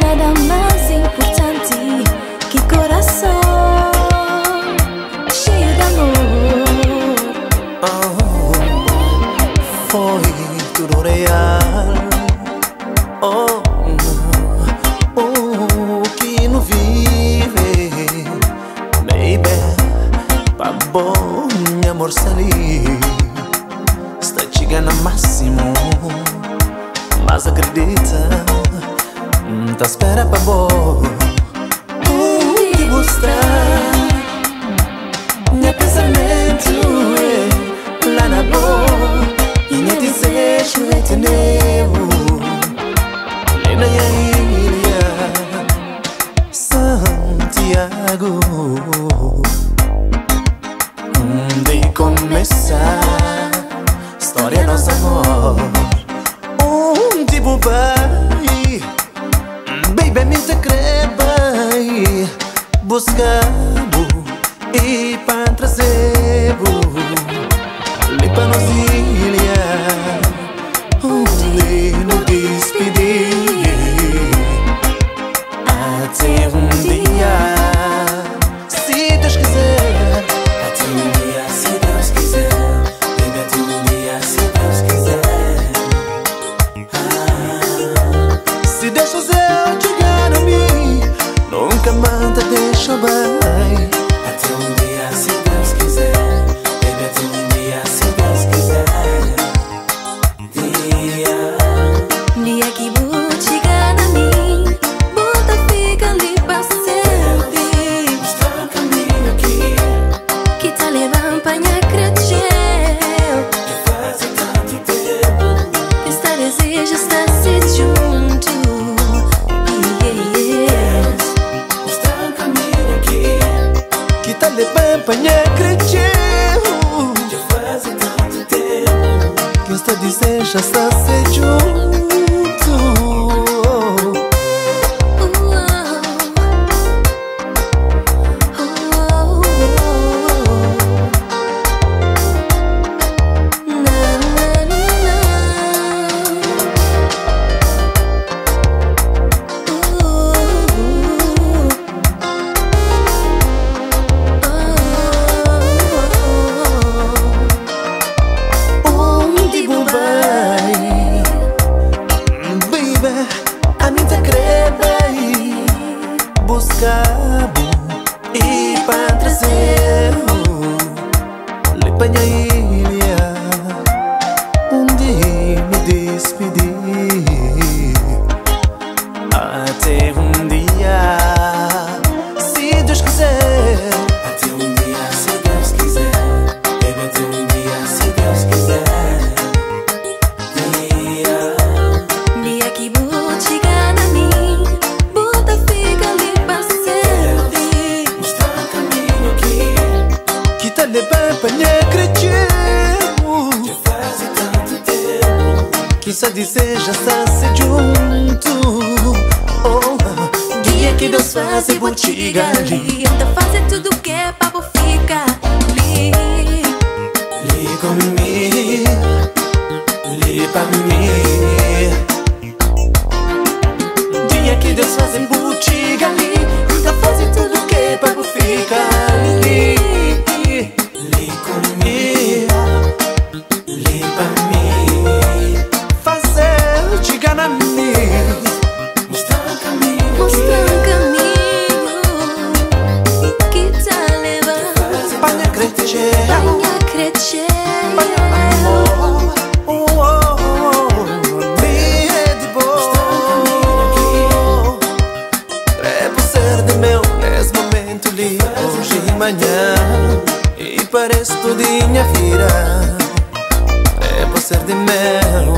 nada mais importante que coração cheio de amor. Foi tudo real. Que não vive, baby, pa bom amor salir. Está chegando ao máximo, mas acredita, tá espera pra bom. Te mostrar meu pensamento lá na boa, e meu desejo é te nevo. Na ilha Santiago, onde começar história nosso amor. Onde vai, baby, me te creba buscar-bo e para trazer-bo para nos ilha, onde nos despedir. Até dia, se Deus quiser. Até dia, se Deus quiser. Baby, até dia, se Deus quiser. Se Deus fizer chegar a mim, nunca mais te deixo bem. Até dia, se Deus quiser. Baby, até dia, se Deus quiser. Dia que vou chegar a mim, bota fica ali pra sempre. Mostrar o caminho que tá levando pra minha crescer. que faz tanto tempo. Esta desejo estar se junto. Mostrar o caminho que tá levando pra minha crescer. Que faz tanto tempo que esta desejo está se junto. Buscar-bo e para trazer-bo para minha ilha, onde me despedir. Até dia, se Deus quiser. Até dia, se Deus quiser. Baby, até dia, se Deus quiser. Dia que vou chegar a mim, bota fica ali pra sempre. Mostrar o caminho que tá levando pra minha crescer. Que faz tanto tempo que só deseja estar se junto. Dia que Deus faz e vou chegar ali. Então fazer tudo que é pra vou ficar ali. Li comigo, li pra mim. Dia que Deus faz e vou chegar ali. Então fazer tudo que é pra vou ficar ali. Li comigo, li pra mim. Fazer chegar na mim. Mostrar o caminho Que tá levando pra minha crescer. pra minha crescer. Hoje e manhã, e parece tudo minha vida. É por ser de mel,